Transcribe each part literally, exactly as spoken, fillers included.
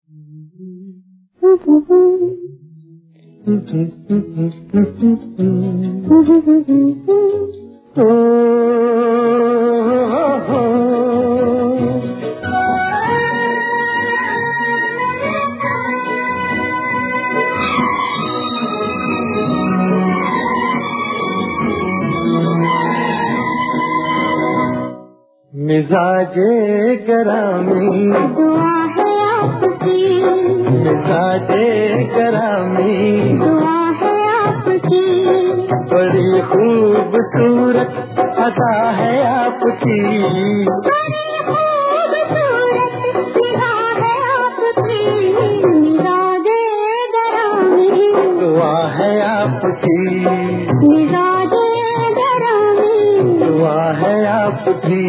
मिजाजे गरामी दुआ है आपकी, मिजाजे गरामी दुआ है आपकी, बड़ी खूबसूरत अदा है आपकी, बड़ी खूबसूरत निगाह है आपकी, मिजाजे गरामी दुआ है आपकी, मिजाजे गरामी दुआ है आपकी।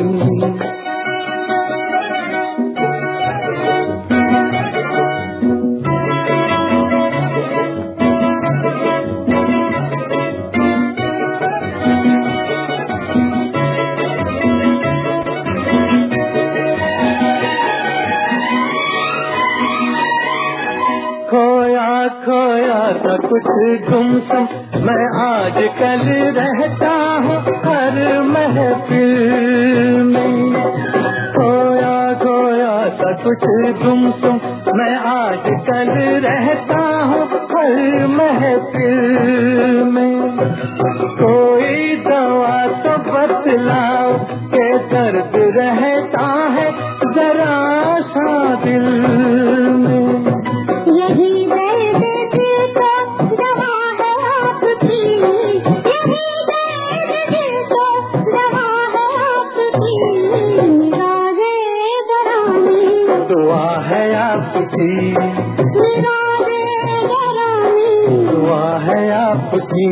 खोया खोया सा कुछ गुमसुम मैं आज कल रहता हूँ हर महफिल में, खोया खोया सा कुछ गुमसुम मैं आज कल रहता हूँ हर महफिल में, कोई दवा तो बतलाओ के दर्द रहता है जरा सा दिल में, यही दर्द दिल को दवा है आपकी, यही दर्द दिल को दवा है आपकी, मिजाजे गरामी दुआ है आपकी, मिजाजे गरामी दुआ है आपकी।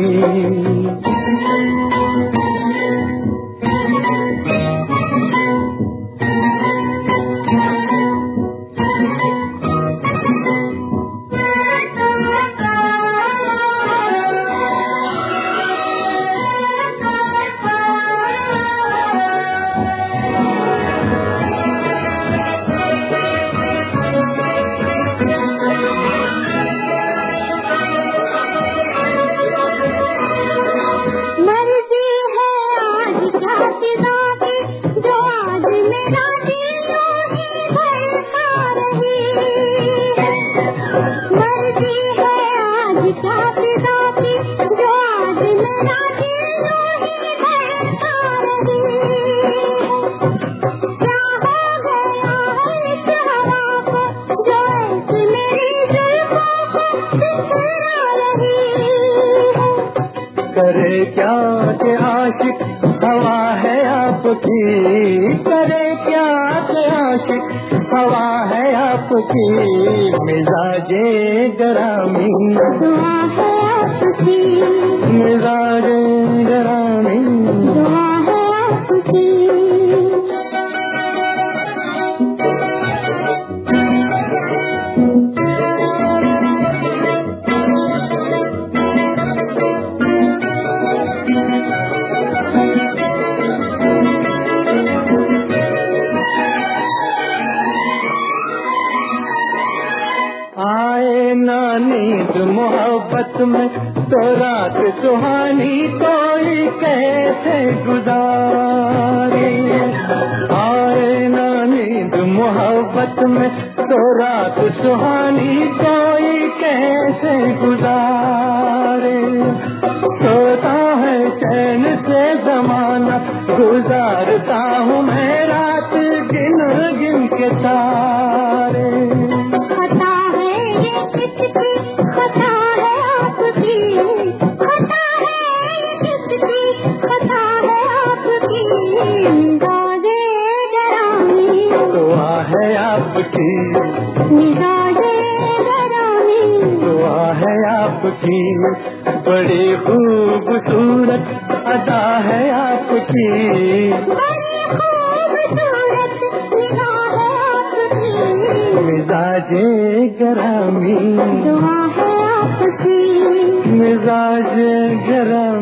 मर्जी है आज क्या फिदा की, जो आज मेरा दिल यूं ही धड़का रही है, मर्जी है आज क्या फिदा की, जो आज मेरा दिल यूं ही धड़का रही है, क्या हो गया इस हवा को जो ऐसी मेरी जुल्फों को बिखरा रही है, करे क्या के आशिक हवा है आपकी, करे क्या के आशिक हवा है आपकी, मिजाजे गरामी दुआ है आपकी, मिजाजे गरामी दुआ है आपकी। आए ना नींद मोहब्बत में तो रात सुहानी कोई कैसे गुजारे, आए ना नींद मोहब्बत में तो रात सुहानी कोई कैसे गुजारे, सोता है चैन से जमाना गुजारता हूँ मैं रात गिन गिन के तारे, खता है ये किसकी खता है आपकी, खता है ये किसकी खता है आपकी, मिजाजे गरामी दुआ है आपकी, मिजाजे गरामी दुआ है आपकी, बड़ी खूबसूरत अदा है आपकी, बड़ी खूबसूरत निगाह है आपकी, मिजाजे गरामी दुआ है आपकी, मिजाजे गरामी।